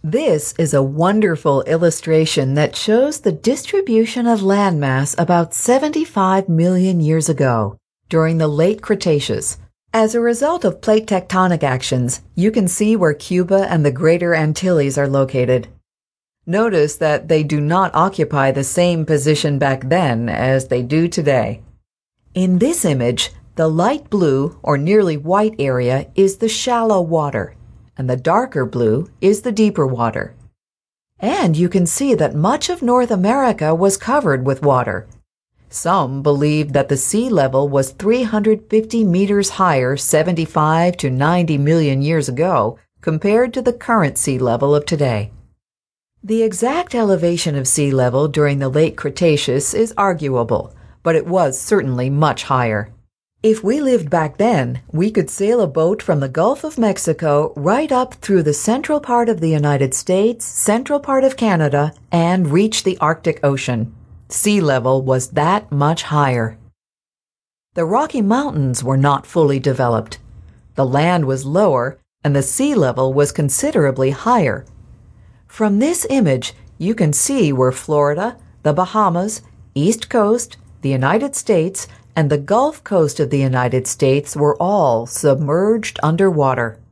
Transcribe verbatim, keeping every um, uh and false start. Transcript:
This is a wonderful illustration that shows the distribution of landmass about seventy-five million years ago, during the late Cretaceous. As a result of plate tectonic actions, you can see where Cuba and the Greater Antilles are located. Notice that they do not occupy the same position back then as they do today. In this image, the light blue or nearly white area is the shallow water, and the darker blue is the deeper water. And you can see that much of North America was covered with water. Some believed that the sea level was three hundred fifty meters higher seventy-five to ninety million years ago compared to the current sea level of today. The exact elevation of sea level during the late Cretaceous is arguable, but it was certainly much higher. If we lived back then, we could sail a boat from the Gulf of Mexico right up through the central part of the United States, central part of Canada, and reach the Arctic Ocean. Sea level was that much higher. The Rocky Mountains were not fully developed. The land was lower, and the sea level was considerably higher. From this image, you can see where Florida, the Bahamas, East Coast, the United States, and the Gulf Coast of the United States were all submerged underwater.